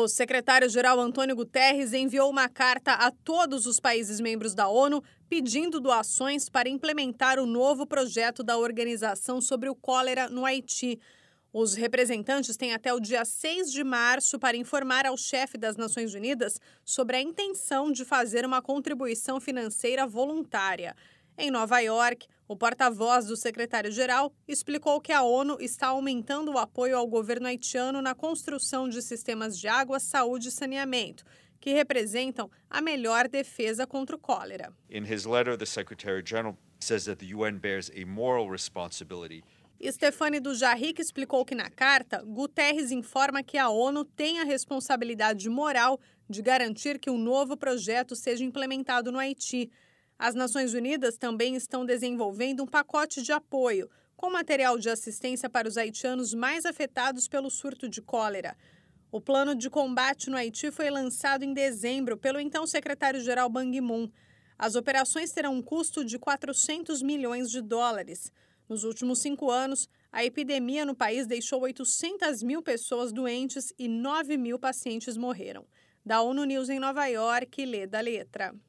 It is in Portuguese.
O secretário-geral Antônio Guterres enviou uma carta a todos os países membros da ONU pedindo doações para implementar o novo projeto da organização sobre o cólera no Haiti. Os representantes têm até o dia 6 de março para informar ao chefe das Nações Unidas sobre a intenção de fazer uma contribuição financeira voluntária. Em Nova York, o porta-voz do secretário-geral explicou que a ONU está aumentando o apoio ao governo haitiano na construção de sistemas de água, saúde e saneamento, que representam a melhor defesa contra o cólera. In his letter, the Secretary-General says that the UN bears a moral responsibility. Stéphane Dujarric explicou que na carta, Guterres informa que a ONU tem a responsabilidade moral de garantir que o novo projeto seja implementado no Haiti. As Nações Unidas também estão desenvolvendo um pacote de apoio, com material de assistência para os haitianos mais afetados pelo surto de cólera. O plano de combate no Haiti foi lançado em dezembro pelo então secretário-geral Ban Ki-moon. As operações terão um custo de 400 milhões de dólares. Nos últimos 5 anos, a epidemia no país deixou 800 mil pessoas doentes e 9 mil pacientes morreram. Da ONU News em Nova York, Leda Letra.